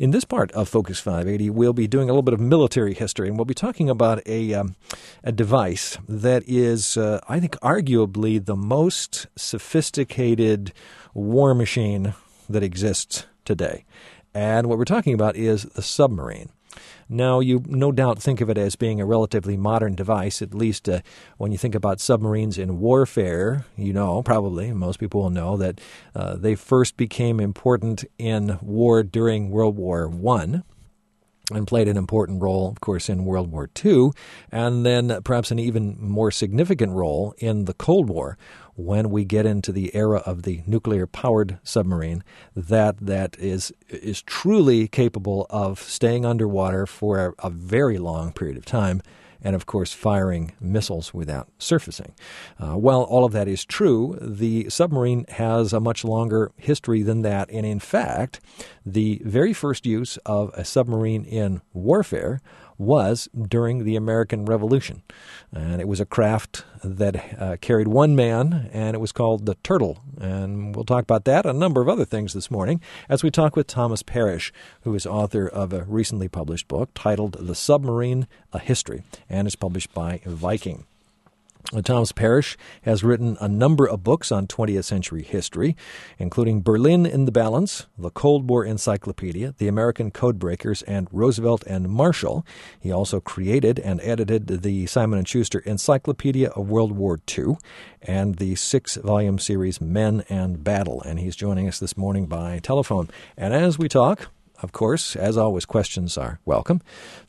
In this part of Focus 580, we'll be doing a little bit of military history, and we'll be talking about a device that is, I think, arguably the most sophisticated war machine that exists today. And what we're talking about is the submarine. Now, you no doubt think of it as being a relatively modern device, at least when you think about submarines in warfare. You know, probably, most people will know that they first became important in war during World War I and played an important role, of course, in World War II, and then perhaps an even more significant role in the Cold War, when we get into the era of the nuclear-powered submarine that is truly capable of staying underwater for a very long period of time and, of course, firing missiles without surfacing. While all of that is true, the submarine has a much longer history than that, and in fact, the very first use of a submarine in warfare was during the American Revolution. And it was a craft that carried one man, and it was called the Turtle. And we'll talk about that and a number of other things this morning as we talk with Thomas Parrish, who is author of a recently published book titled The Submarine, A History, and is published by Viking. Thomas Parrish has written a number of books on 20th century history, including Berlin in the Balance, The Cold War Encyclopedia, The American Codebreakers, and Roosevelt and Marshall. He also created and edited the Simon & Schuster Encyclopedia of World War II and the 6-volume series Men and Battle. And he's joining us this morning by telephone. And as we talk, of course, as always, questions are welcome.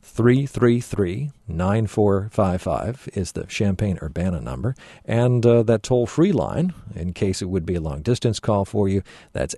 333-9455 is the Champaign-Urbana number. And that toll-free line, in case it would be a long-distance call for you, that's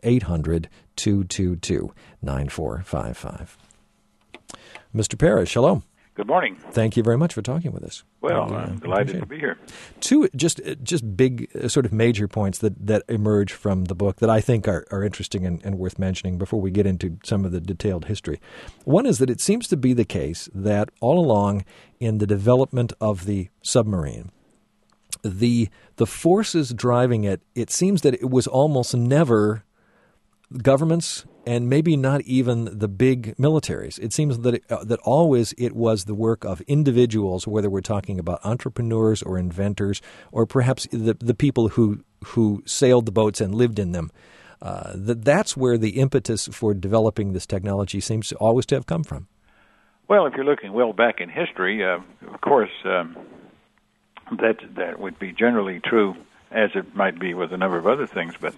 800-222-9455. Mr. Parrish, hello. Good morning. Thank you very much for talking with us. Well, I'm delighted to be here. Two just big sort of major points that emerge from the book that I think are interesting and worth mentioning before we get into some of the detailed history. One is that it seems to be the case that all along in the development of the submarine, the forces driving it, it seems that it was almost never governments and maybe not even the big militaries. It seems that always it was the work of individuals, whether we're talking about entrepreneurs or inventors or perhaps the people who sailed the boats and lived in them. That's where the impetus for developing this technology seems always to have come from. Well, if you're looking well back in history, of course, that would be generally true, as it might be with a number of other things, but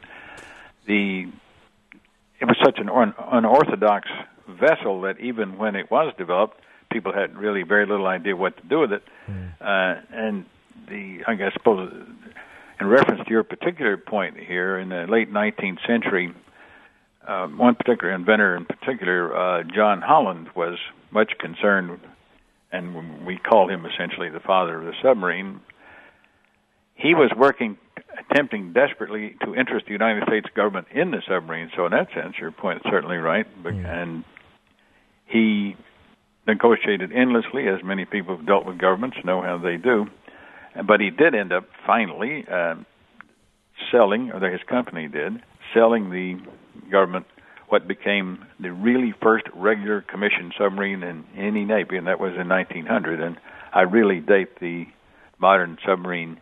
it was such an unorthodox vessel that even when it was developed, people had really very little idea what to do with it. And I suppose, in reference to your particular point here, in the late 19th century, one particular inventor in particular, John Holland, was much concerned, and we call him essentially the father of the submarine. He was attempting desperately to interest the United States government in the submarine. So in that sense, your point is certainly right. And he negotiated endlessly, as many people who've dealt with governments know how they do. But he did end up finally selling, or his company did, selling the government what became the really first regular commissioned submarine in any Navy, and that was in 1900. And I really date the modern submarine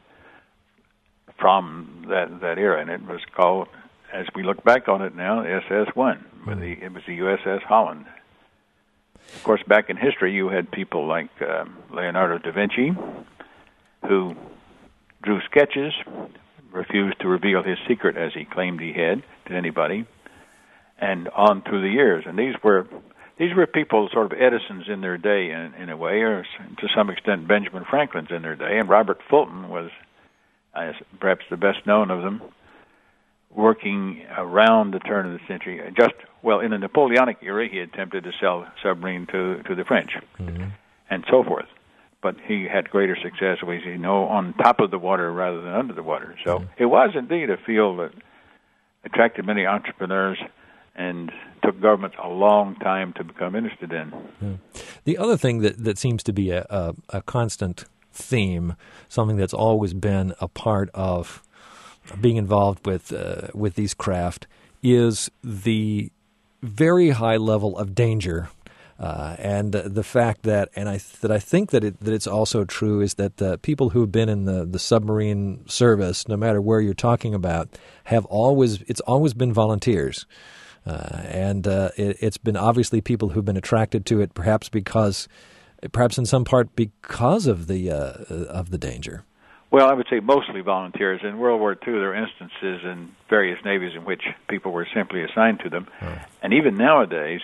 from that era, and it was called, as we look back on it now, SS-1. It was the USS Holland. Of course, back in history, you had people like Leonardo da Vinci, who drew sketches, refused to reveal his secret as he claimed he had to anybody, and on through the years. And these were people, sort of Edisons in their day, in a way, or to some extent Benjamin Franklin's in their day, and Robert Fulton was perhaps the best known of them, working around the turn of the century. In the Napoleonic era, he attempted to sell a submarine to the French, and so forth. But he had greater success, as you know, on top of the water rather than under the water. So it was indeed a field that attracted many entrepreneurs and took governments a long time to become interested in. The other thing that seems to be a constant theme, something that's always been a part of being involved with these craft, is the very high level of danger. And the fact that, I think that it's also true is that people who've been in the submarine service, no matter where you're talking about, it's always been volunteers, and it's been obviously people who've been attracted to it, perhaps in some part because of the danger. Well, I would say mostly volunteers. In World War II, there are instances in various navies in which people were simply assigned to them, and even nowadays,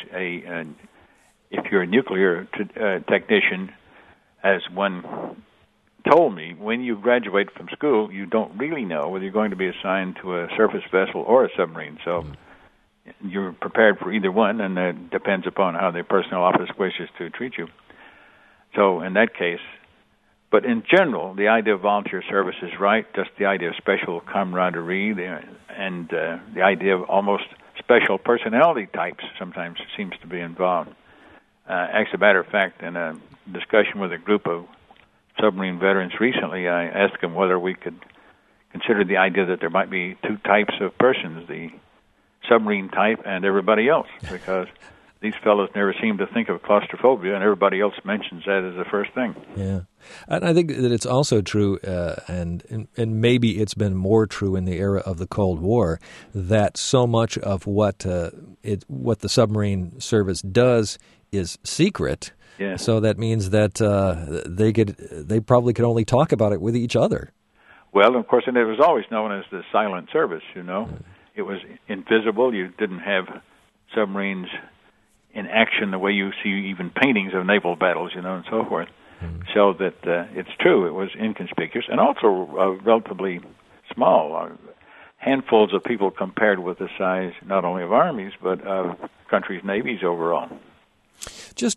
if you're a nuclear technician, as one told me, when you graduate from school, you don't really know whether you're going to be assigned to a surface vessel or a submarine. So you're prepared for either one, and it depends upon how the personnel office wishes to treat you. So in that case, but in general, the idea of volunteer service is right, just the idea of special camaraderie and the idea of almost special personality types sometimes seems to be involved. As a matter of fact, in a discussion with a group of submarine veterans recently, I asked them whether we could consider the idea that there might be two types of persons, the submarine type and everybody else, because these fellows never seem to think of claustrophobia, and everybody else mentions that as the first thing. Yeah, and I think that it's also true, and maybe it's been more true in the era of the Cold War, that so much of what the submarine service does is secret. Yeah. So that means that they probably could only talk about it with each other. Well, of course, and it was always known as the silent service. It was invisible. You didn't have submarines in action the way you see even paintings of naval battles, and so forth. So that it's true, it was inconspicuous, and also relatively small. Handfuls of people compared with the size not only of armies but of countries' navies overall. Just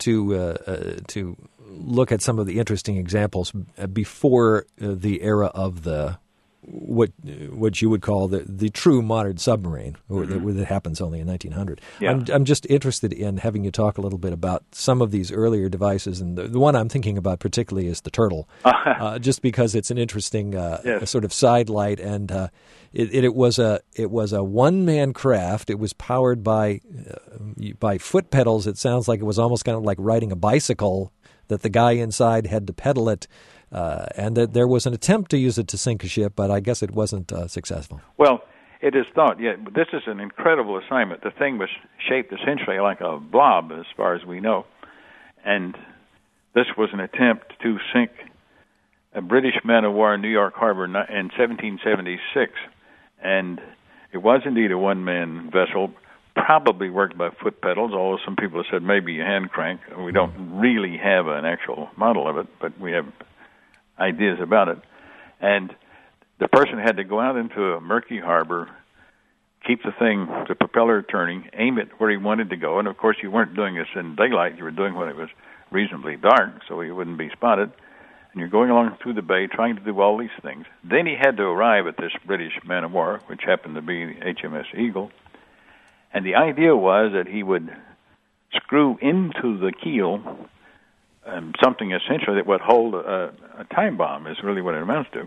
to look at some of the interesting examples before the era of the what you would call the true modern submarine, that happens only in 1900. Yeah. I'm just interested in having you talk a little bit about some of these earlier devices, and the one I'm thinking about particularly is the Turtle, just because it's an interesting sort of sidelight, and it was a one-man craft. It was powered by foot pedals. It sounds like it was almost kind of like riding a bicycle, that the guy inside had to pedal it. And that there was an attempt to use it to sink a ship, but I guess it wasn't successful. Well, it is thought, but this is an incredible assignment. The thing was shaped essentially like a blob, as far as we know. And this was an attempt to sink a British man-of-war in New York Harbor in 1776. And it was indeed a one-man vessel, probably worked by foot pedals, although some people have said maybe a hand crank. We don't really have an actual model of it, but we have ideas about it. And the person had to go out into a murky harbor, keep the propeller turning, aim it where he wanted to go. And, of course, you weren't doing this in daylight. You were doing when it was reasonably dark, so he wouldn't be spotted. And you're going along through the bay trying to do all these things. Then he had to arrive at this British man-of-war, which happened to be HMS Eagle. And the idea was that he would screw into the keel something essentially that would hold a time bomb, is really what it amounts to.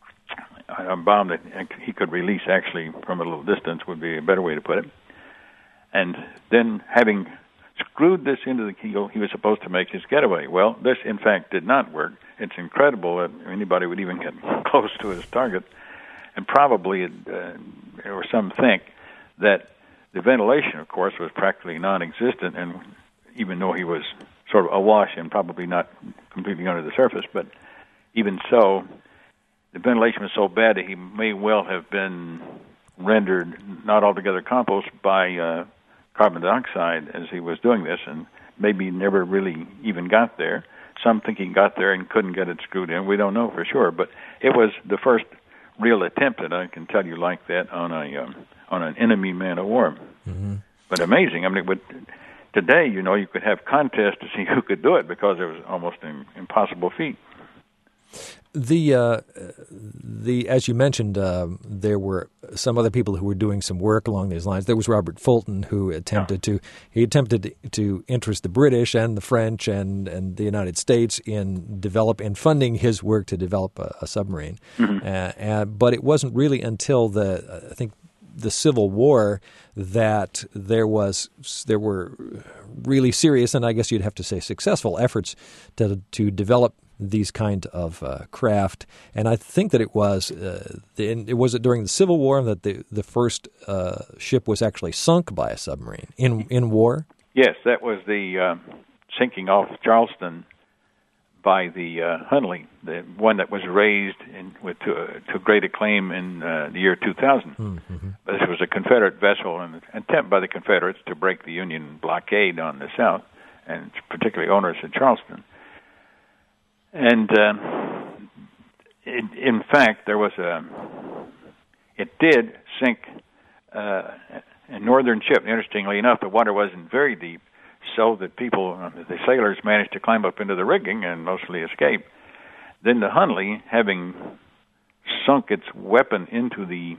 A bomb that he could release actually from a little distance would be a better way to put it. And then, having screwed this into the keel, he was supposed to make his getaway. Well, this, in fact, did not work. It's incredible that anybody would even get close to his target. And probably, or some think, that the ventilation, of course, was practically non-existent, and even though he was sort of awash and probably not completely under the surface, but even so, the ventilation was so bad that he may well have been rendered not altogether compost by carbon dioxide as he was doing this, and maybe never really even got there. Some think he got there and couldn't get it screwed in. We don't know for sure, but it was the first real attempt that I can tell you like that on an enemy man-of-war. Mm-hmm. But amazing. I mean, today, you could have contests to see who could do it because it was almost an impossible feat. As you mentioned, there were some other people who were doing some work along these lines. There was Robert Fulton, who attempted to interest the British and the French and the United States in funding his work to develop a submarine. Mm-hmm. But it wasn't really until I think the Civil War that there were really serious, and I guess you'd have to say successful, efforts to develop these kind of craft. And I think that it was during the Civil War that the first ship was actually sunk by a submarine in war? Yes, that was the sinking off Charleston by the Hunley, the one that was raised to great acclaim in the year 2000. Mm-hmm. This was a Confederate vessel, and an attempt by the Confederates to break the Union blockade on the South, and particularly owners in Charleston. And in fact, it did sink a northern ship. Interestingly enough, the water wasn't very deep, so that the sailors managed to climb up into the rigging and mostly escape. Then the Hunley, having sunk its weapon into the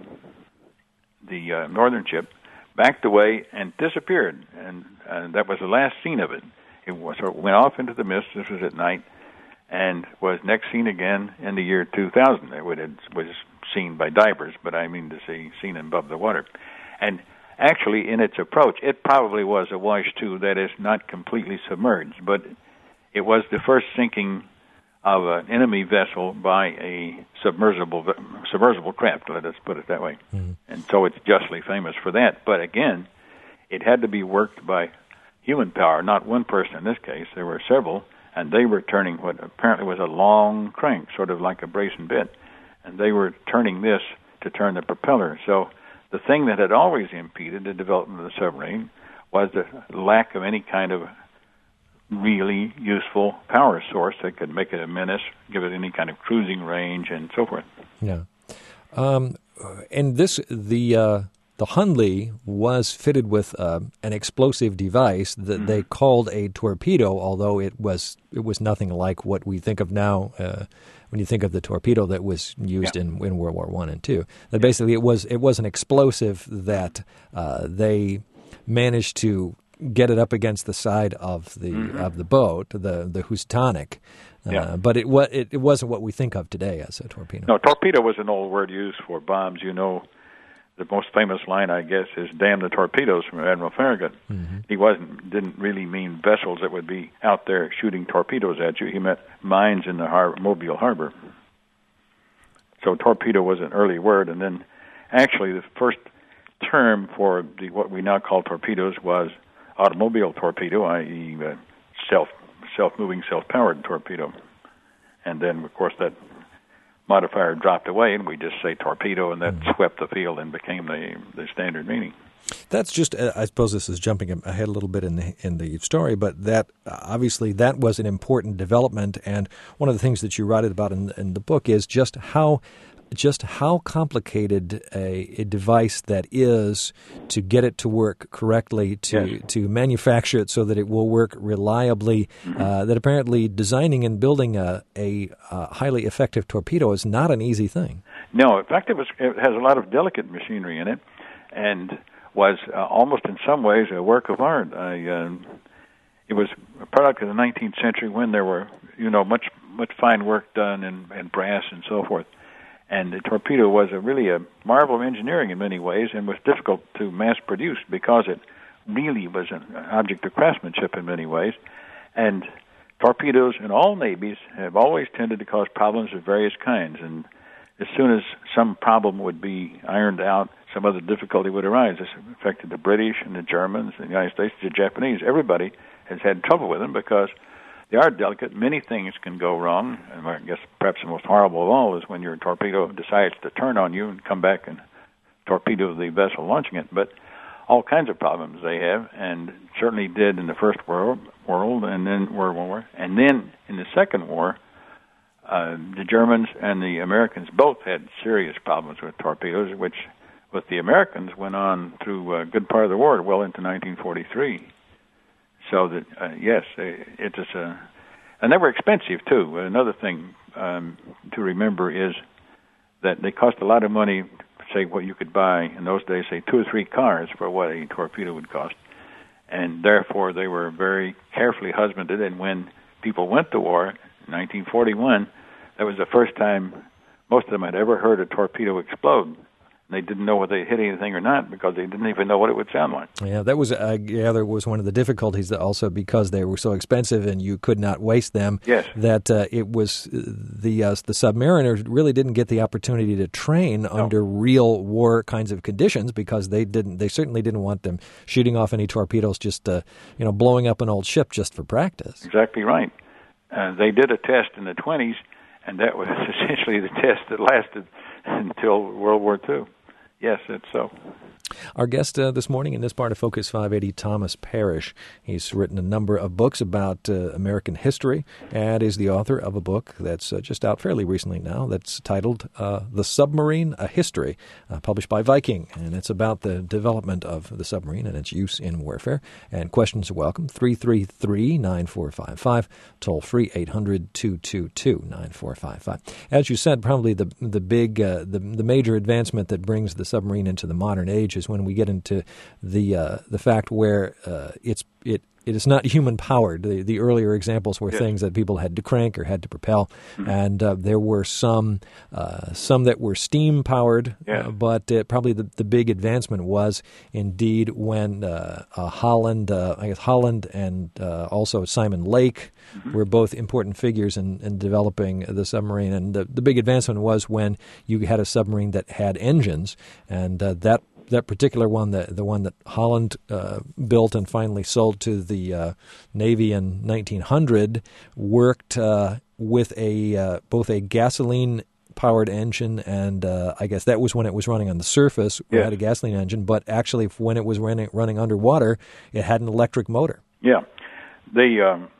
northern ship, backed away and disappeared, and that was the last seen of it. It went off into the mist. This was at night, and was next seen again in the year 2000. It was seen by divers, but I mean to say seen above the water. And actually, in its approach, it probably was awash too, that is, not completely submerged, but it was the first sinking of an enemy vessel by a submersible craft, let us put it that way. Mm-hmm. And so it's justly famous for that. But again, it had to be worked by human power, not one person in this case. There were several, and they were turning what apparently was a long crank, sort of like a brace and bit, and they were turning this to turn the propeller. So the thing that had always impeded the development of the submarine was the lack of any kind of really useful power source that could make it a menace, give it any kind of cruising range, and so forth. Yeah, and the Hunley was fitted with an explosive device that they called a torpedo, although it was nothing like what we think of now when you think of the torpedo that was used in World War I and II. That basically it was an explosive that they managed to get it up against the side of the boat, the Houstonic. But it wasn't what we think of today as a torpedo. No, torpedo was an old word used for bombs. You know, the most famous line, I guess, is "Damn the torpedoes" from Admiral Farragut. Mm-hmm. He didn't really mean vessels that would be out there shooting torpedoes at you. He meant mines in the Mobile harbor. So torpedo was an early word, and then actually the first term for what we now call torpedoes was automobile torpedo, i.e. self-moving, self-powered torpedo. And then, of course, that modifier dropped away, and we just say torpedo, and that swept the field and became the standard meaning. That's just, I suppose this is jumping ahead a little bit in the story, but that obviously that was an important development, and one of the things that you write about in the book is just how complicated a device that is to get it to work correctly, to manufacture it so that it will work reliably, that apparently designing and building a highly effective torpedo is not an easy thing. No, in fact, it has a lot of delicate machinery in it, and was almost in some ways a work of art. It was a product of the 19th century when there were, much fine work done in brass and so forth. And the torpedo was really a marvel of engineering in many ways, and was difficult to mass produce because it really was an object of craftsmanship in many ways. And torpedoes in all navies have always tended to cause problems of various kinds. And as soon as some problem would be ironed out, some other difficulty would arise. This affected the British and the Germans, the United States, the Japanese. Everybody has had trouble with them because they are delicate. Many things can go wrong, and I guess perhaps the most horrible of all is when your torpedo decides to turn on you and come back and torpedo the vessel launching it. But all kinds of problems they have, and certainly did in the First World and then World War. And then in the Second War, the Germans and the Americans both had serious problems with torpedoes, which with the Americans went on through a good part of the war, well into 1943. So that yes, it is and they were expensive too. Another thing to remember is that they cost a lot of money. Say what you could buy in those days, say 2 or 3 cars for what a torpedo would cost, and therefore they were very carefully husbanded. And when people went to war in 1941, that was the first time most of them had ever heard a torpedo explode. They didn't know whether they hit anything or not because they didn't even know what it would sound like. Yeah, that was there was one of the difficulties, that also because they were so expensive and you could not waste them. Yes. That it was the submariners really didn't get the opportunity to train under real war kinds of conditions, because they certainly didn't want them shooting off any torpedoes, just blowing up an old ship just for practice. Exactly right. They did a test in the 1920s, and that was essentially the test that lasted until World War II. Yes, it's so. Our guest this morning in this part of Focus 580, Thomas Parrish. He's written a number of books about American history and is the author of a book that's just out fairly recently now that's titled The Submarine, A History, published by Viking. And it's about the development of the submarine and its use in warfare. And questions are welcome. 333-9455, toll free 800-222-9455. As you said, probably the major advancement that brings the submarine into the modern age is when we get into the fact where it is not human powered. The earlier examples were things that people had to crank or had to propel, and there were some that were steam powered. But probably the big advancement was indeed when Holland and also Simon Lake were both important figures in developing the submarine. And the big advancement was when you had a submarine that had engines, and that particular one, the one that Holland built and finally sold to the Navy in 1900, worked with both a gasoline-powered engine, and I guess that was when it was running on the surface. It had a gasoline engine, but actually when it was running underwater, it had an electric motor. Yeah, they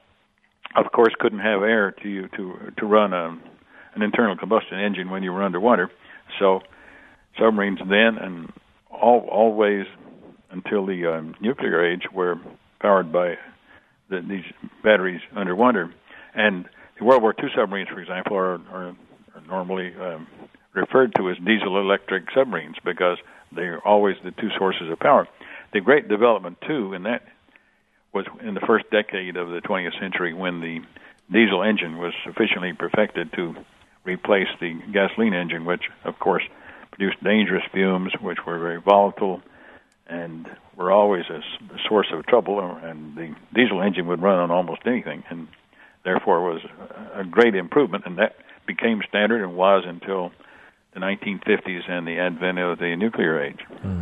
of course couldn't have air to run an internal combustion engine when you were underwater, so submarines then and always until the nuclear age were powered by these batteries underwater. And the World War II submarines, for example, are normally referred to as diesel-electric submarines because they're always the two sources of power. The great development, too, and that was in the first decade of the 20th century when the diesel engine was sufficiently perfected to replace the gasoline engine, which, of course, produced dangerous fumes, which were very volatile and were always a source of trouble. And the diesel engine would run on almost anything, and therefore was a great improvement. And that became standard and was until the 1950s and the advent of the nuclear age.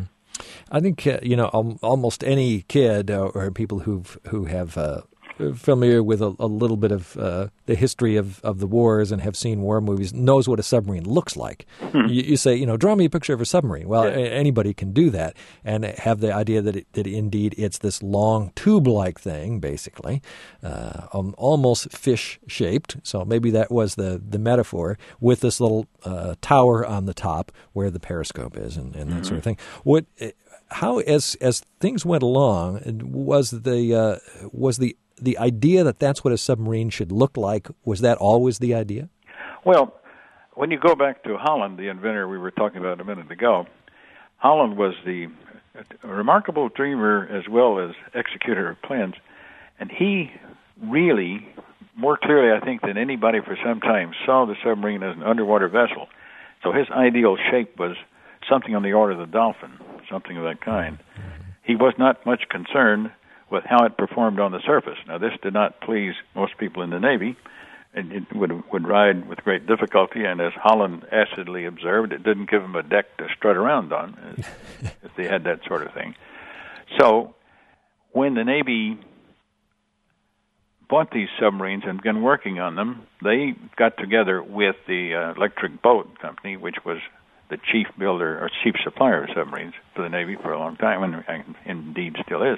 I think almost any kid or people who have familiar with a little bit of the history of the wars and have seen war movies knows what a submarine looks like. You say, draw me a picture of a submarine. Well, anybody can do that and have the idea that indeed it's this long tube-like thing, basically, almost fish-shaped. So maybe that was the metaphor, with this little tower on the top where the periscope is and that sort of thing. How as things went along, was the idea that that's what a submarine should look like, was that always the idea? Well, when you go back to Holland, the inventor we were talking about a minute ago, Holland was a remarkable dreamer as well as executor of plans, and he really, more clearly I think than anybody for some time, saw the submarine as an underwater vessel. So his ideal shape was something on the order of the Dolphin, something of that kind. He was not much concerned with how it performed on the surface. Now, this did not please most people in the Navy, and it would ride with great difficulty, and as Holland acidly observed, it didn't give them a deck to strut around on, if they had that sort of thing. So, when the Navy bought these submarines and began working on them, they got together with the Electric Boat Company, which was the chief builder or chief supplier of submarines for the Navy for a long time, and indeed still is.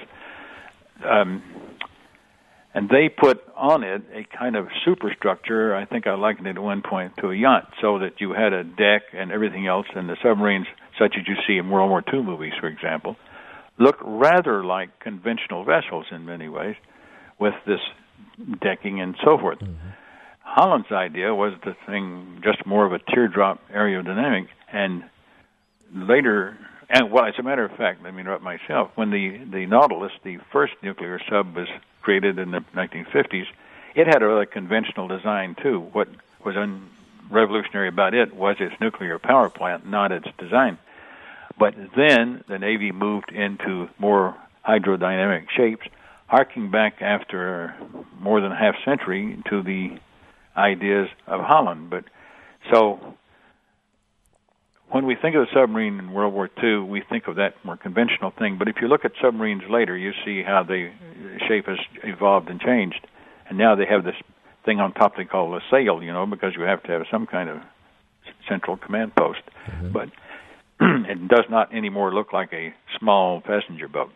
And they put on it a kind of superstructure. I think I likened it at one point to a yacht, so that you had a deck and everything else, and the submarines, such as you see in World War II movies, for example, look rather like conventional vessels in many ways, with this decking and so forth. Holland's idea was the thing just more of a teardrop aerodynamic, and later... And, well, as a matter of fact, let me interrupt myself. When the Nautilus, the first nuclear sub, was created in the 1950s, it had a rather conventional design, too. What was revolutionary about it was its nuclear power plant, not its design. But then the Navy moved into more hydrodynamic shapes, harking back after more than a half century to the ideas of Holland. But so when we think of the submarine in World War II, we think of that more conventional thing. But if you look at submarines later, you see how the shape has evolved and changed. And now they have this thing on top they call a sail, because you have to have some kind of central command post. Mm-hmm. But it does not anymore look like a small passenger boat.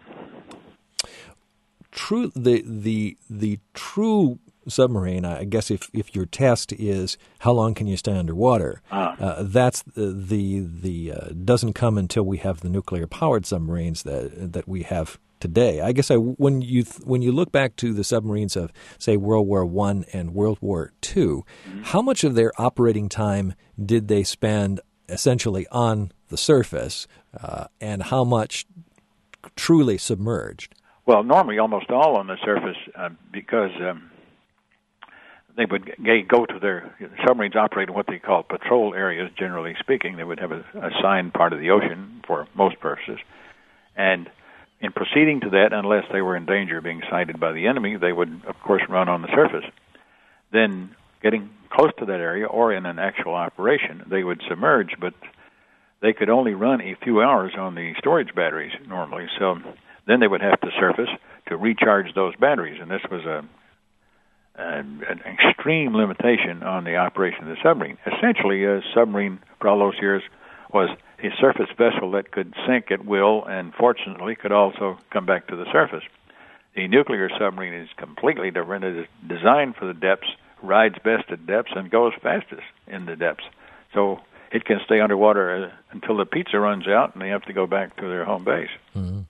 True, the true submarine, I guess, if your test is how long can you stay underwater, that's the doesn't come until we have the nuclear powered submarines that we have today. I guess when you look back to the submarines of, say, World War I and World War II, mm-hmm. how much of their operating time did they spend essentially on the surface, and how much truly submerged? Well, normally almost all on the surface, because they would go to their submarines operate in what they call patrol areas, generally speaking. They would have a assigned part of the ocean for most purposes. And in proceeding to that, unless they were in danger of being sighted by the enemy, they would, of course, run on the surface. Then, getting close to that area or in an actual operation, they would submerge, but they could only run a few hours on the storage batteries normally. So then they would have to surface to recharge those batteries, and this was an extreme limitation on the operation of the submarine. Essentially, a submarine for all those years was a surface vessel that could sink at will and, fortunately, could also come back to the surface. The nuclear submarine is completely different. It is designed for the depths, rides best at depths, and goes fastest in the depths. So it can stay underwater until the pizza runs out and they have to go back to their home base. Mm-hmm.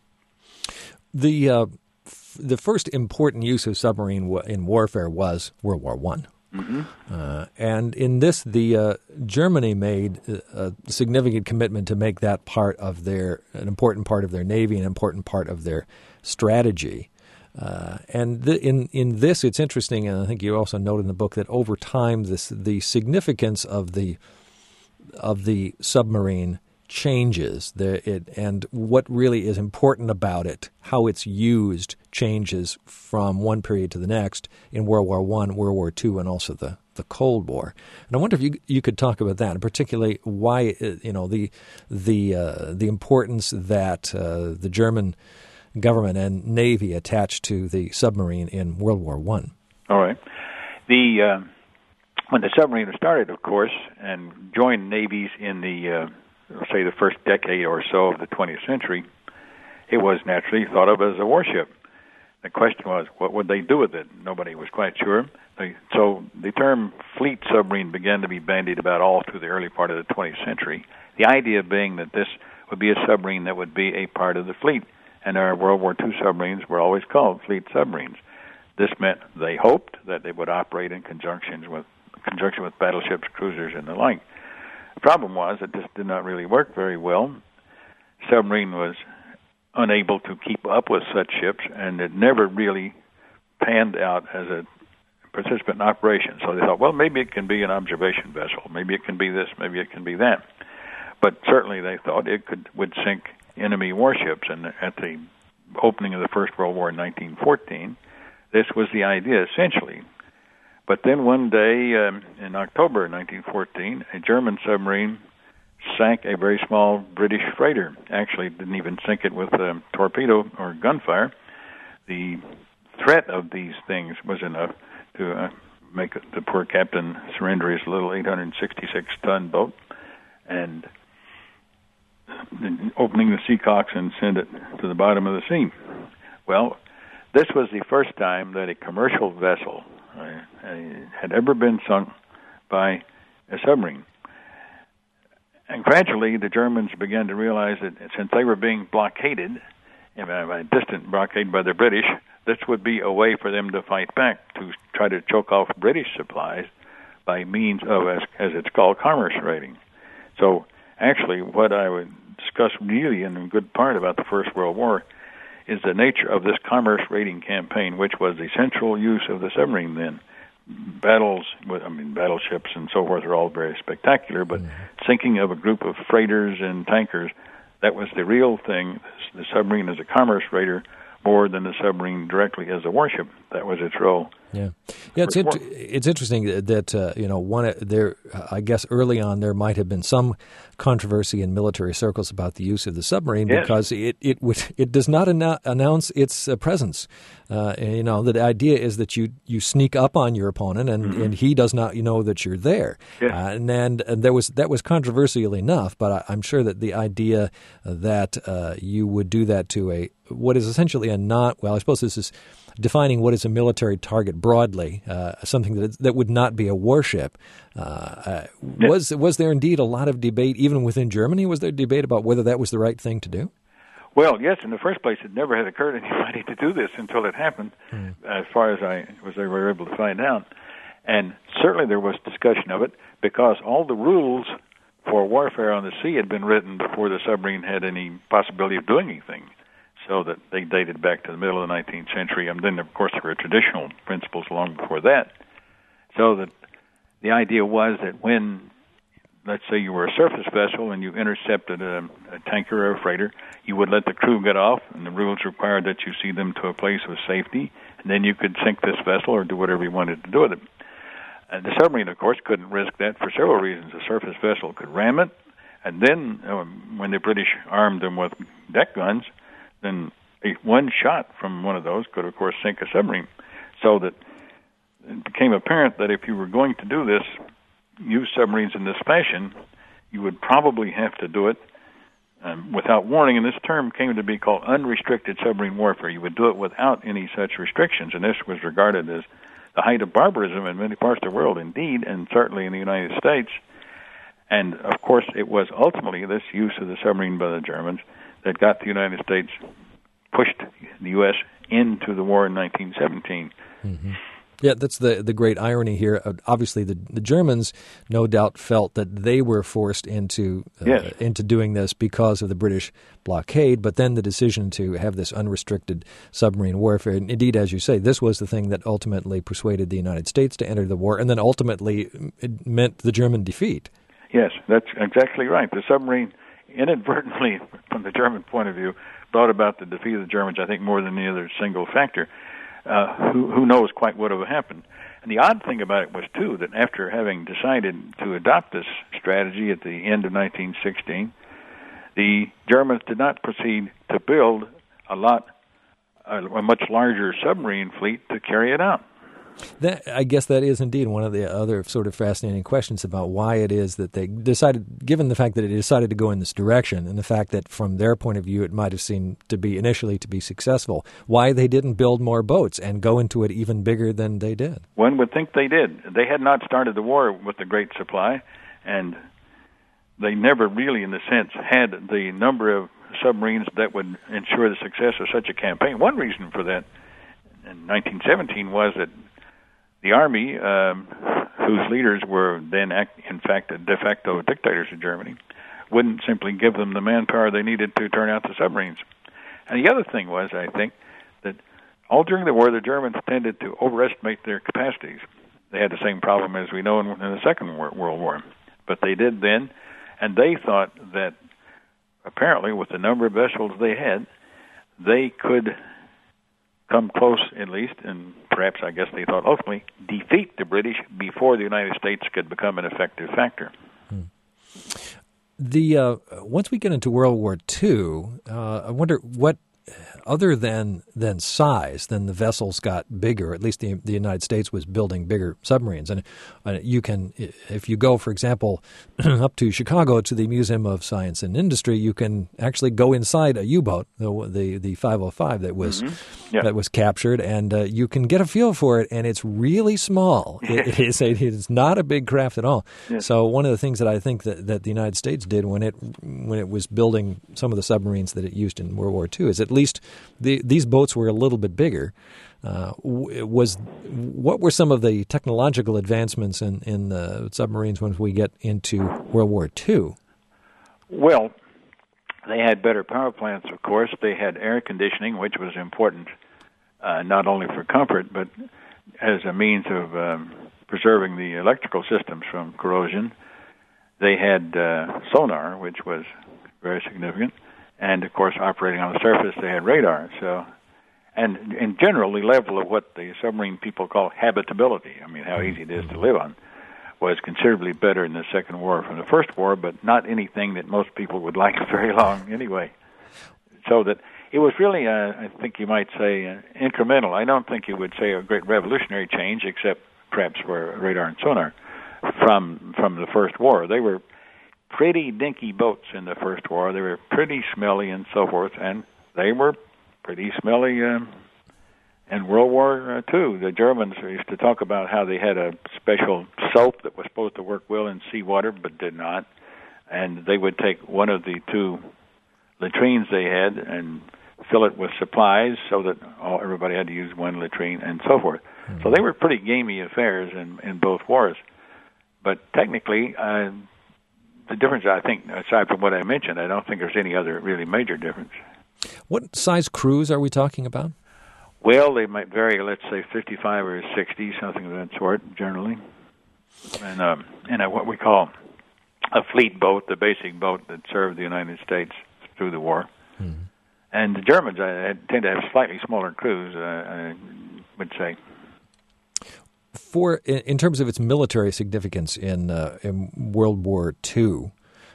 The first important use of submarine in warfare was World War I. Mm-hmm. And in this, Germany made a significant commitment to make that an important part of their navy, an important part of their strategy. And in this, it's interesting, and I think you also note in the book that over time, the significance of the submarine changes, and what really is important about it, how it's used, changes from one period to the next in World War I, World War II, and also the Cold War. And I wonder if you could talk about that, and particularly why the importance that the German government and Navy attached to the submarine in World War I. All right. When the submarine was started, of course, and joined navies in the say the first decade or so of the 20th century, it was naturally thought of as a warship. The question was, what would they do with it? Nobody was quite sure. So the term fleet submarine began to be bandied about all through the early part of the 20th century, the idea being that this would be a submarine that would be a part of the fleet, and our World War II submarines were always called fleet submarines. This meant they hoped that they would operate in conjunction with battleships, cruisers, and the like. The problem was that this did not really work very well. Submarine was unable to keep up with such ships, and it never really panned out as a participant in operation. So they thought, well, maybe it can be an observation vessel. Maybe it can be this. Maybe it can be that. But certainly they thought it would sink enemy warships. And at the opening of the First World War in 1914, this was the idea, essentially. But then one day in October 1914, a German submarine sank a very small British freighter. Actually, didn't even sink it with torpedo or gunfire. The threat of these things was enough to make the poor captain surrender his little 866-ton boat and opening the seacocks and send it to the bottom of the sea. Well, this was the first time that a commercial vessel had ever been sunk by a submarine. And gradually, the Germans began to realize that since they were being blockaded, a distant blockade by the British, this would be a way for them to fight back, to try to choke off British supplies by means of, as it's called, commerce raiding. So actually, what I would discuss really in a good part about the First World War is the nature of this commerce raiding campaign, which was the central use of the submarine then. Battleships and so forth are all very spectacular, but sinking of a group of freighters and tankers that was the real thing. The submarine as a commerce freighter more than the submarine directly as a warship. That was its role. Yeah. It's interesting that I guess early on there might have been some controversy in military circles about the use of the submarine because it does not announce its presence. The idea is that you sneak up on your opponent and he does not know that you're there. Yeah. And that was controversial enough, but I'm sure that the idea that you would do that to what is essentially I suppose this is defining what is a military target broadly, something that would not be a warship. Was there indeed a lot of debate, even within Germany? Was there debate about whether that was the right thing to do? Well, yes. In the first place, it never had occurred to anybody to do this until it happened, as far as I was ever able to find out. And certainly there was discussion of it because all the rules for warfare on the sea had been written before the submarine had any possibility of doing anything. So that they dated back to the middle of the 19th century. And then, of course, there were traditional principles long before that. So that the idea was that when, let's say you were a surface vessel and you intercepted a tanker or a freighter, you would let the crew get off, and the rules required that you see them to a place of safety, and then you could sink this vessel or do whatever you wanted to do with it. And the submarine, of course, couldn't risk that for several reasons. A surface vessel could ram it, and then when the British armed them with deck guns, then one shot from one of those could, of course, sink a submarine. So that it became apparent that if you were going to do this, use submarines in this fashion, you would probably have to do it without warning. And this term came to be called unrestricted submarine warfare. You would do it without any such restrictions. And this was regarded as the height of barbarism in many parts of the world, indeed, and certainly in the United States. And, of course, it was ultimately this use of the submarine by the Germans that got the United States, pushed the U.S. into the war in 1917. Mm-hmm. Yeah, that's the great irony here. Obviously, the Germans, no doubt, felt that they were forced into doing this because of the British blockade, but then the decision to have this unrestricted submarine warfare, and indeed, as you say, this was the thing that ultimately persuaded the United States to enter the war, and then ultimately it meant the German defeat. Yes, that's exactly right. The submarine inadvertently, from the German point of view, brought about the defeat of the Germans, I think, more than any other single factor. Who knows quite what would have happened. And the odd thing about it was, too, that after having decided to adopt this strategy at the end of 1916, the Germans did not proceed to build a much larger submarine fleet to carry it out. I guess that is indeed one of the other sort of fascinating questions about why it is that they decided, given the fact that it decided to go in this direction and the fact that from their point of view it might have seemed to be initially to be successful, why they didn't build more boats and go into it even bigger than they did. One would think they did. They had not started the war with a great supply, and they never really, in a sense, had the number of submarines that would ensure the success of such a campaign. One reason for that in 1917 was that the Army, whose leaders were then, in fact, de facto dictators of Germany, wouldn't simply give them the manpower they needed to turn out the submarines. And the other thing was, I think, that all during the war, the Germans tended to overestimate their capacities. They had the same problem as we know in the Second World War. But they did then, and they thought that apparently with the number of vessels they had, they could come close, at least, and perhaps, I guess they thought, ultimately, defeat the British before the United States could become an effective factor. Once we get into World War II, I wonder what, other than size, then the vessels got bigger. At least the United States was building bigger submarines. And you can, if you go, for example, up to Chicago to the Museum of Science and Industry, you can actually go inside a U-boat, the 505 that was captured, and you can get a feel for it. And it's really small. It is not a big craft at all. Yes. So one of the things that I think that the United States did when it was building some of the submarines that it used in World War II is at least these boats were a little bit bigger. What were some of the technological advancements in the submarines when we get into World War II? Well, they had better power plants, of course. They had air conditioning, which was important not only for comfort, but as a means of preserving the electrical systems from corrosion. They had sonar, which was very significant. and of course, operating on the surface, they had radar. So, and in general, the level of what the submarine people call habitability, I mean, how easy it is to live on, was considerably better in the Second War from the First War, but not anything that most people would like very long anyway. So that it was really, I think you might say, incremental. I don't think you would say a great revolutionary change, except perhaps for radar and sonar, from the First War. They were pretty dinky boats in the First War. They were pretty smelly and so forth, and they were pretty smelly in World War II. The Germans used to talk about how they had a special soap that was supposed to work well in seawater but did not, and they would take one of the two latrines they had and fill it with supplies so that everybody had to use one latrine and so forth. Mm-hmm. So they were pretty gamey affairs in both wars. But technically, the difference, I think, aside from what I mentioned, I don't think there's any other really major difference. What size crews are we talking about? Well, they might vary, let's say 55 or 60, something of that sort, generally. And what we call a fleet boat, the basic boat that served the United States through the war. Mm-hmm. And the Germans tend to have slightly smaller crews, I would say. In terms of its military significance in World War II,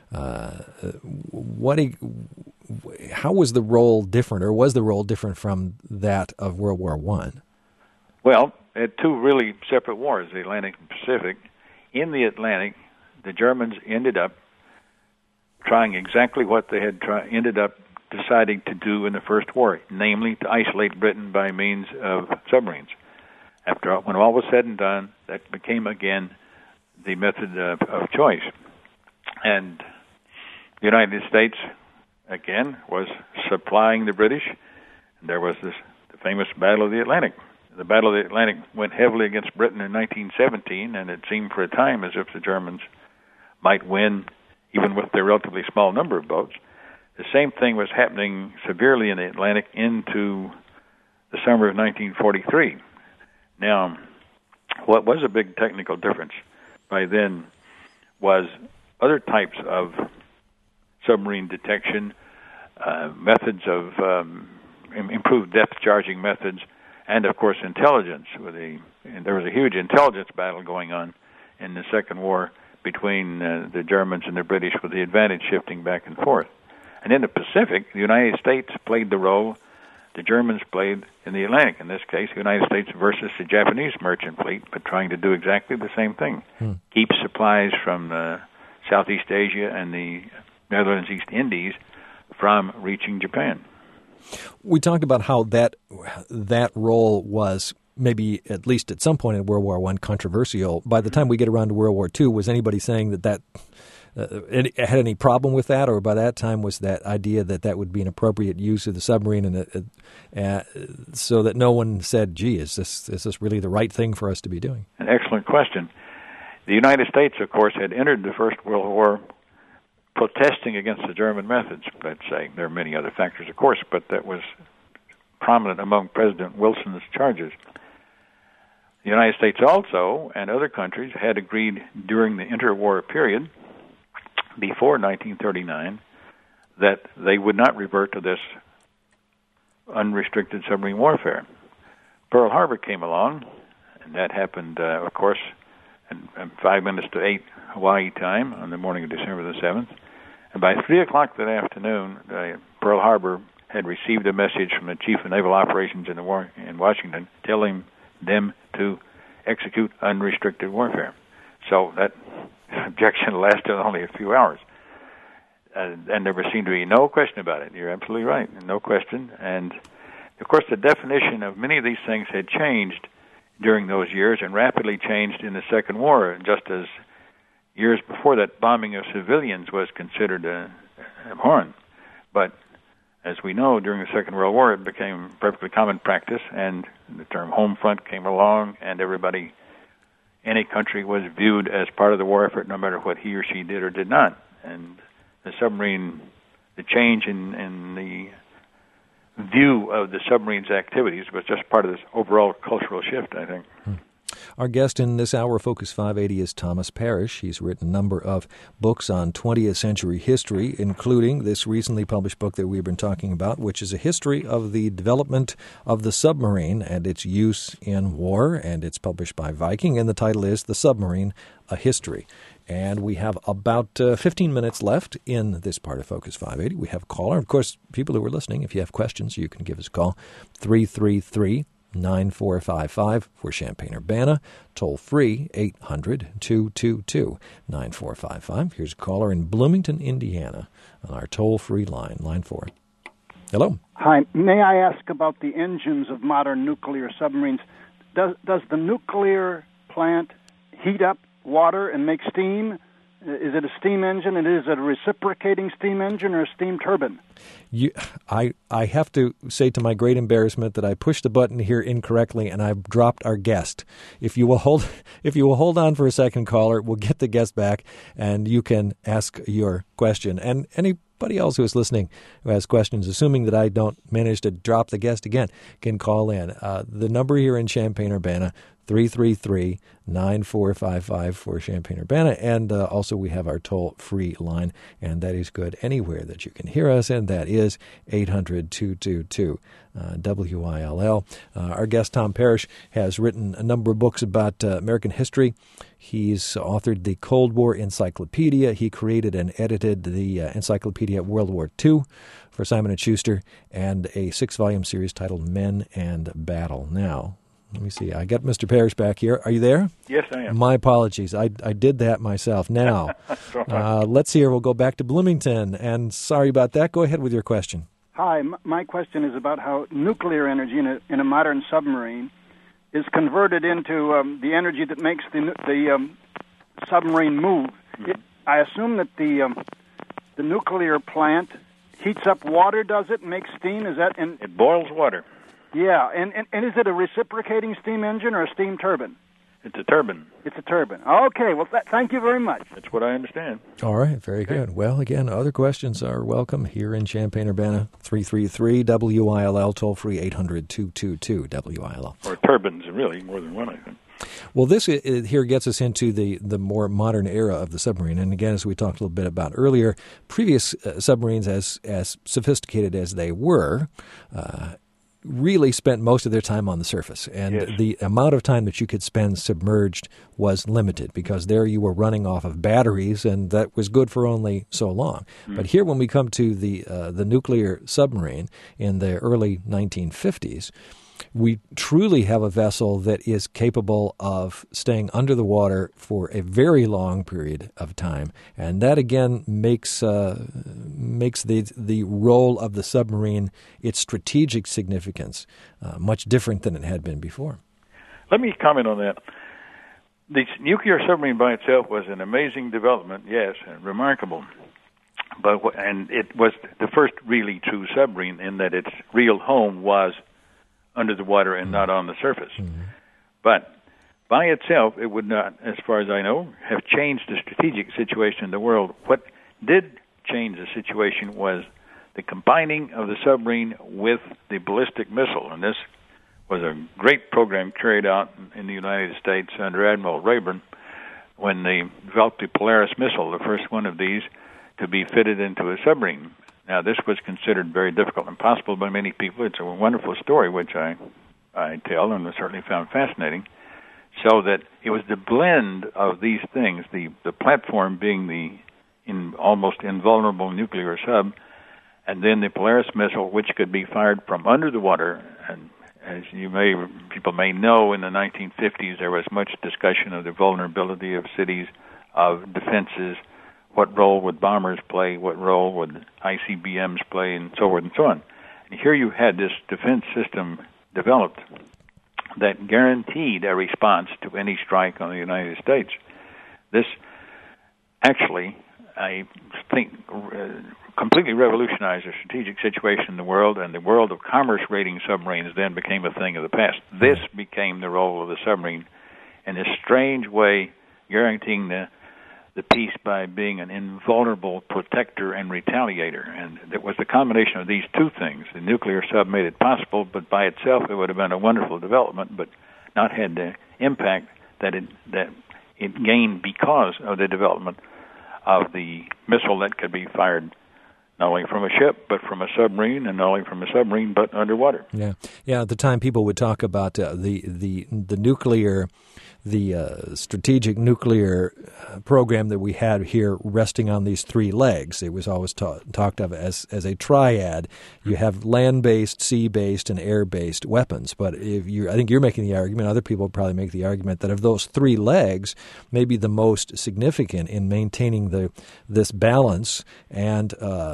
how was the role different, or was the role different from that of World War I? Well, it had two really separate wars, the Atlantic and Pacific. In the Atlantic, the Germans ended up trying exactly what they had ended up deciding to do in the First War, namely to isolate Britain by means of submarines. When all was said and done, that became again the method of choice. And the United States, again, was supplying the British. And there was the famous Battle of the Atlantic. The Battle of the Atlantic went heavily against Britain in 1917, and it seemed for a time as if the Germans might win, even with their relatively small number of boats. The same thing was happening severely in the Atlantic into the summer of 1943. Now, what was a big technical difference by then was other types of submarine detection, methods of improved depth charging methods, and, of course, intelligence. There was a huge intelligence battle going on in the Second War between the Germans and the British, with the advantage shifting back and forth. And in the Pacific, the United States played the role the Germans played in the Atlantic. In this case, the United States versus the Japanese merchant fleet, but trying to do exactly the same thing. Keep supplies from Southeast Asia and the Netherlands East Indies from reaching Japan. We talked about how that role was maybe, at least at some point in World War I, controversial. By the time we get around to World War II, was anybody saying that had any problem with that, or by that time was that idea that would be an appropriate use of the submarine, and so that no one said, "Gee, is this really the right thing for us to be doing?" An excellent question. The United States, of course, had entered the First World War protesting against the German methods. Let's say there are many other factors, of course, but that was prominent among President Wilson's charges. The United States also, and other countries, had agreed during the interwar period, before 1939, that they would not revert to this unrestricted submarine warfare. Pearl Harbor came along, and that happened, of course, at 5 minutes to 8 Hawaii time on the morning of December the 7th. And by 3 o'clock that afternoon, Pearl Harbor had received a message from the Chief of Naval Operations in Washington telling them to execute unrestricted warfare. So that objection lasted only a few hours. And there seemed to be no question about it. You're absolutely right, no question. And, of course, the definition of many of these things had changed during those years and rapidly changed in the Second War, just as years before that bombing of civilians was considered abhorrent. But as we know, during the Second World War, it became perfectly common practice, and the term home front came along, and any country was viewed as part of the war effort, no matter what he or she did or did not. And the change in the view of the submarine's activities was just part of this overall cultural shift, I think. Our guest in this hour of Focus 580 is Thomas Parrish. He's written a number of books on 20th century history, including this recently published book that we've been talking about, which is a history of the development of the submarine and its use in war, and it's published by Viking, and the title is The Submarine, A History. And we have about 15 minutes left in this part of Focus 580. We have a caller. Of course, people who are listening, if you have questions, you can give us a call, 333-9455 for Champaign-Urbana, toll free 800-222-9455. Here's a caller in Bloomington, Indiana, on our toll-free line, line 4. Hello. Hi. May I ask about the engines of modern nuclear submarines? Does the nuclear plant heat up water and make steam? Is it a steam engine, and is it a reciprocating steam engine or a steam turbine? I have to say, to my great embarrassment, that I pushed the button here incorrectly and I've dropped our guest. If you will hold on for a second, caller, we'll get the guest back and you can ask your question. And anybody else who is listening who has questions, assuming that I don't manage to drop the guest again, can call in. The number here in Champaign-Urbana, 333-9455 for Champaign-Urbana, and also we have our toll-free line, and that is good anywhere that you can hear us, and that is 800-222-WILL. Our guest, Tom Parrish, has written a number of books about American history. He's authored the Cold War Encyclopedia. He created and edited the Encyclopedia of World War II for Simon & Schuster, and a 6-volume series titled Men and Battle. Now, let me see. I got Mr. Parrish back here. Are you there? Yes, I am. My apologies. I did that myself. Now, let's hear. We'll go back to Bloomington. And sorry about that. Go ahead with your question. Hi. My question is about how nuclear energy in a modern submarine is converted into the energy that makes the submarine move. I assume that the nuclear plant heats up water, does it, and makes steam? Is that? It boils water. Yeah, and is it a reciprocating steam engine or a steam turbine? It's a turbine. It's a turbine. Okay, well, thank you very much. That's what I understand. All right, very good. Well, again, other questions are welcome here in Champaign-Urbana, 333-WILL, toll-free 800-222-WILL. Or turbines, really, more than one, I think. Well, this here gets us into the more modern era of the submarine. And again, as we talked a little bit about earlier, previous submarines, as sophisticated as they were, really spent most of their time on the surface. And yes, the amount of time that you could spend submerged was limited, because there you were running off of batteries, and that was good for only so long. But here, when we come to the nuclear submarine in the early 1950s, we truly have a vessel that is capable of staying under the water for a very long period of time, and that again makes the role of the submarine, its strategic significance, much different than it had been before. Let me comment on that. The nuclear submarine by itself was an amazing development, yes, and remarkable. And it was the first really true submarine in that its real home was under the water and not on the surface. Mm-hmm. But by itself, it would not, as far as I know, have changed the strategic situation in the world. What did change the situation was the combining of the submarine with the ballistic missile. And this was a great program carried out in the United States under Admiral Rayburn when they developed the Polaris missile, the first one of these to be fitted into a submarine. Now, this was considered very difficult and impossible by many people. It's a wonderful story, which I tell and certainly found fascinating, so that it was the blend of these things, the platform being the almost invulnerable nuclear sub, and then the Polaris missile, which could be fired from under the water. And as people may know, in the 1950s, there was much discussion of the vulnerability of cities, of defenses. What role would bombers play? What role would ICBMs play? And so forth and so on. And here you had this defense system developed that guaranteed a response to any strike on the United States. This actually, I think, completely revolutionized the strategic situation in the world, and the world of commerce raiding submarines then became a thing of the past. This became the role of the submarine in a strange way, guaranteeing the peace by being an invulnerable protector and retaliator. And it was the combination of these two things. The nuclear sub made it possible, but by itself it would have been a wonderful development, but not had the impact that it gained because of the development of the missile that could be fired not only from a ship, but from a submarine, and not only from a submarine, but underwater. Yeah. At the time, people would talk about the nuclear, the strategic nuclear program that we had here resting on these three legs. It was always talked of as a triad. You have land-based, sea-based, and air-based weapons. But I think you're making the argument, other people probably make the argument, that of those three legs, maybe the most significant in maintaining this balance and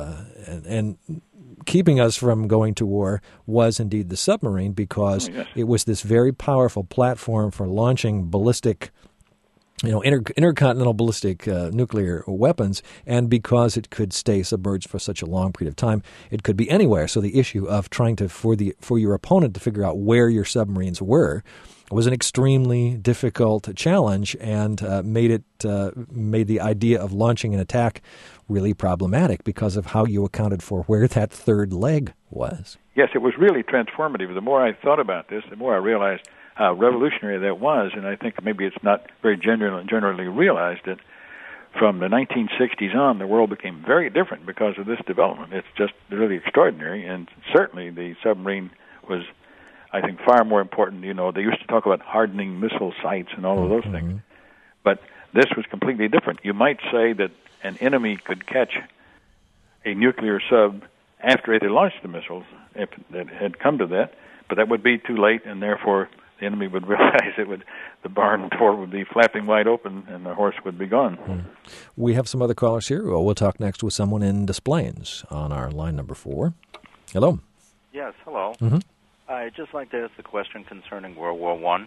keeping us from going to war was indeed the submarine, because it was this very powerful platform for launching ballistic, intercontinental ballistic nuclear weapons, and because it could stay submerged for such a long period of time, it could be anywhere. So the issue of trying to for your opponent to figure out where your submarines were was an extremely difficult challenge, and made the idea of launching an attack really problematic because of how you accounted for where that third leg was. Yes, it was really transformative. The more I thought about this, the more I realized how revolutionary that was, and I think maybe it's not very generally realized that from the 1960s on, the world became very different because of this development. It's just really extraordinary, and certainly the submarine was, I think, far more important. They used to talk about hardening missile sites and all of those things, but this was completely different. You might say that an enemy could catch a nuclear sub after it had launched the missiles, if it had come to that, but that would be too late, and therefore the enemy would realize the barn door would be flapping wide open, and the horse would be gone. We have some other callers here. We'll talk next with someone in Des Plaines on our line number 4. Hello. Yes, hello. Mm-hmm. I'd just like to ask a question concerning World War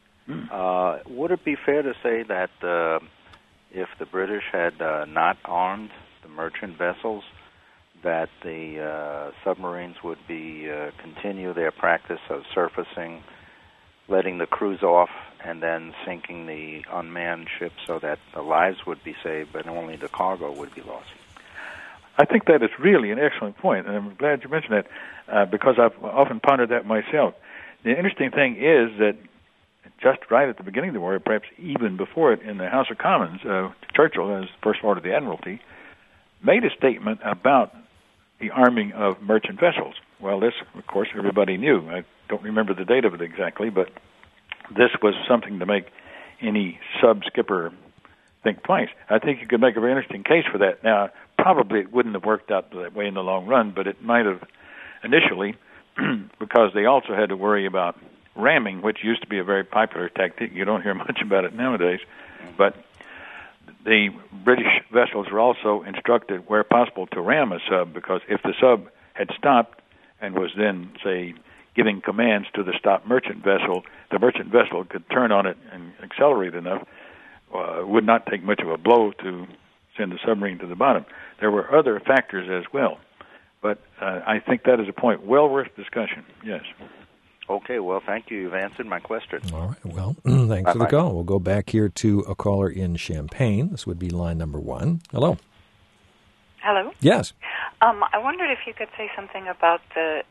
I. Would it be fair to say that if the British had not armed the merchant vessels, that the submarines would continue their practice of surfacing, letting the crews off, and then sinking the unmanned ships so that the lives would be saved, but only the cargo would be lost? I think that is really an excellent point, and I'm glad you mentioned that, because I've often pondered that myself. The interesting thing is that just right at the beginning of the war, perhaps even before it, in the House of Commons, Churchill, as First Lord of the Admiralty, made a statement about the arming of merchant vessels. Well, this, of course, everybody knew. I don't remember the date of it exactly, but this was something to make any sub-skipper think twice. I think you could make a very interesting case for that. Now, probably it wouldn't have worked out that way in the long run, but it might have initially, because they also had to worry about ramming, which used to be a very popular tactic. You don't hear much about it nowadays, but the British vessels were also instructed, where possible, to ram a sub, because if the sub had stopped and was then, say, giving commands to the stopped merchant vessel, the merchant vessel could turn on it and accelerate enough. Would not take much of a blow to send the submarine to the bottom. There were other factors as well, but I think that is a point well worth discussion. Yes. Okay, well, thank you. You've answered my question. All right, well, thanks for the call. We'll go back here to a caller in Champaign. This would be line number 1. Hello. Hello? Yes. I wondered if you could say something about the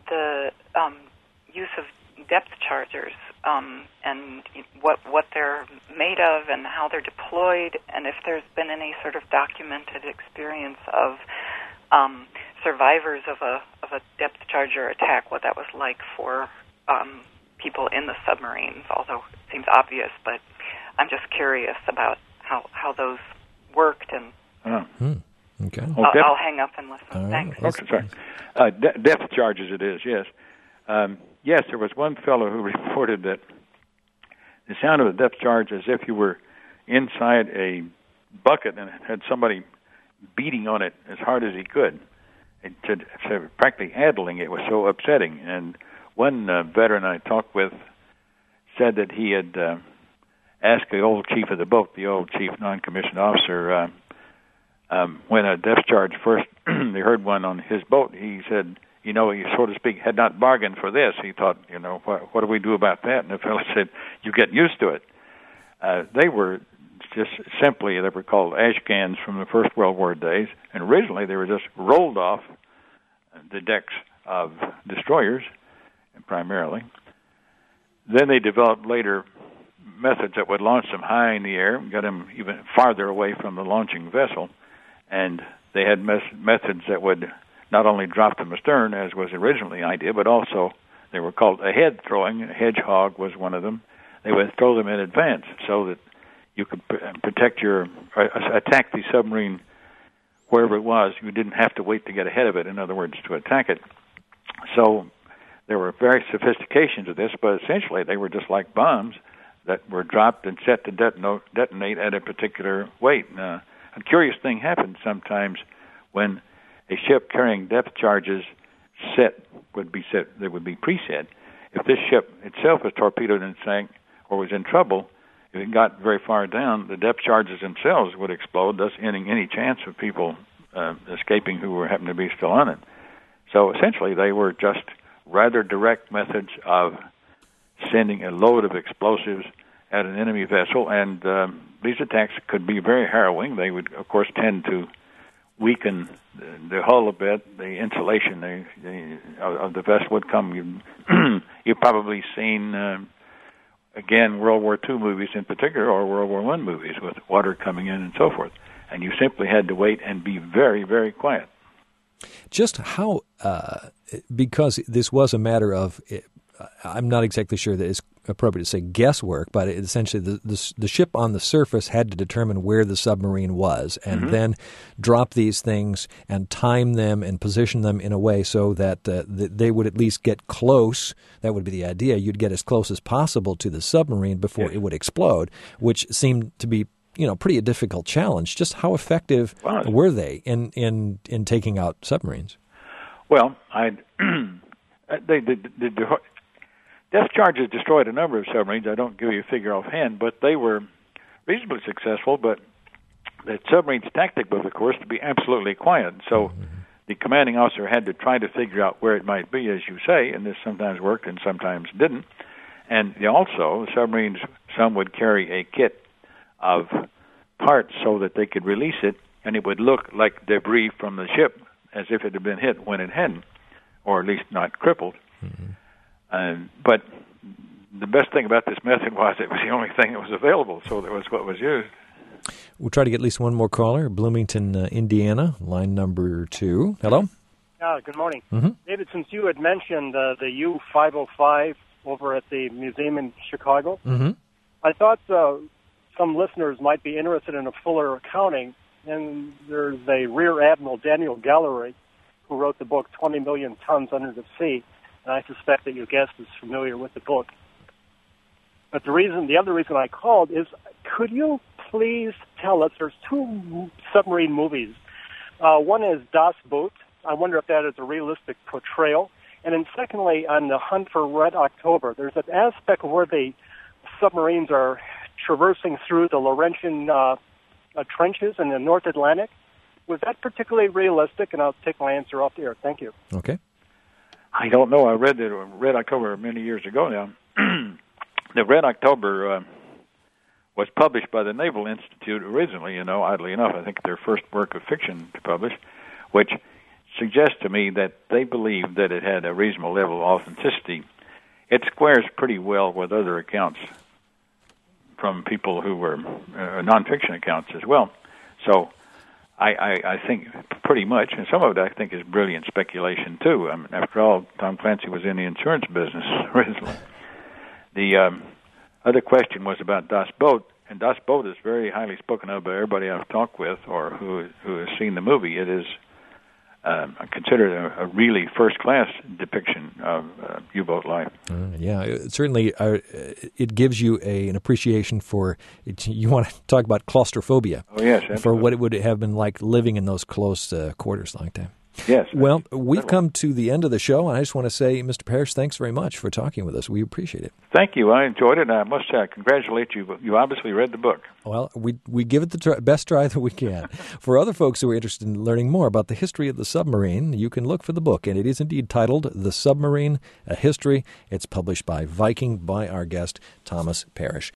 use of depth chargers and what they're made of and how they're deployed, and if there's been any sort of documented experience of survivors of a depth charger attack, what that was like for people in the submarines, although it seems obvious, but I'm just curious about how those worked. And Okay. I'll hang up and listen. Right. Thanks. Okay, sorry. Depth charges it is, yes. Yes, there was one fellow who reported that the sound of a depth charge as if you were inside a bucket and had somebody beating on it as hard as he could, and to practically handling it was so upsetting. And one veteran I talked with said that he had asked the old chief of the boat, the old chief non-commissioned officer, when a depth charge first, they heard one on his boat, he said, he, so to speak, had not bargained for this. He thought, what do we do about that? And the fellow said, you get used to it. They were just simply, they were called ash cans from the First World War days, and originally they were just rolled off the decks of destroyers, primarily. Then they developed later methods that would launch them high in the air, get them even farther away from the launching vessel, and they had methods that would not only drop them astern, as was originally the idea, but also they were called ahead throwing. Hedgehog was one of them. They would throw them in advance so that you could attack the submarine wherever it was. You didn't have to wait to get ahead of it, in other words, to attack it. So there were various sophistications of this, but essentially they were just like bombs that were dropped and set to detonate at a particular weight. A curious thing happened sometimes when a ship carrying depth charges would be preset. If this ship itself was torpedoed and sank or was in trouble, if it got very far down, the depth charges themselves would explode, thus ending any chance of people escaping who were happened to be still on it. So essentially, they were just rather direct methods of sending a load of explosives at an enemy vessel, and these attacks could be very harrowing. They would, of course, tend to weaken the hull a bit, the insulation of the vessel would come. You've probably seen, again, World War II movies in particular, or World War I movies with water coming in and so forth. And you simply had to wait and be very, very quiet. Just how, because this was a matter of, I'm not exactly sure that it's appropriate to say guesswork, but essentially the ship on the surface had to determine where the submarine was and then drop these things and time them and position them in a way so that they would at least get close. That would be the idea. You'd get as close as possible to the submarine before it would explode, which seemed to be pretty a difficult challenge. Just how effective were they in taking out submarines? Well, depth charges destroyed a number of submarines. I don't give you a figure offhand, but they were reasonably successful. But the submarine's tactic was, of course, to be absolutely quiet. So the commanding officer had to try to figure out where it might be, as you say, and this sometimes worked and sometimes didn't. And also, submarines, some would carry a kit of parts so that they could release it, and it would look like debris from the ship as if it had been hit when it hadn't, or at least not crippled. But the best thing about this method was it was the only thing that was available, so that was what was used. We'll try to get at least one more caller. Bloomington, Indiana, line number 2. Hello? Good morning. David, since you had mentioned the U-505 over at the museum in Chicago, I thought some listeners might be interested in a fuller accounting, and there's a Rear Admiral Daniel Gallery who wrote the book 20 Million Tons Under the Sea, and I suspect that your guest is familiar with the book. But the other reason I called is, could you please tell us, there's 2 submarine movies. One is Das Boot. I wonder if that is a realistic portrayal. And then secondly, on The Hunt for Red October, there's an aspect where the submarines are traversing through the Laurentian trenches in the North Atlantic. Was that particularly realistic? And I'll take my answer off the air. Thank you. Okay. I don't know. I read the Red October many years ago now. The Red October was published by the Naval Institute originally, oddly enough. I think their first work of fiction to publish, which suggests to me that they believed that it had a reasonable level of authenticity. It squares pretty well with other accounts from people who were nonfiction accounts as well. So I think pretty much, and some of it I think is brilliant speculation too. I mean, after all, Tom Clancy was in the insurance business originally. The other question was about Das Boot, and Das Boot is very highly spoken of by everybody I've talked with or who has seen the movie. It is considered a really first-class depiction of U-boat life. Certainly it gives you an appreciation for it. You want to talk about claustrophobia. Oh, yes, absolutely. For what it would have been like living in those close quarters like that. Yes. Well, we've come to the end of the show, and I just want to say, Mr. Parrish, thanks very much for talking with us. We appreciate it. Thank you. I enjoyed it, and I must congratulate you. You obviously read the book. Well, we give it the best try that we can. For other folks who are interested in learning more about the history of the submarine, you can look for the book, and it is indeed titled The Submarine, A History. It's published by Viking by our guest, Thomas Parrish.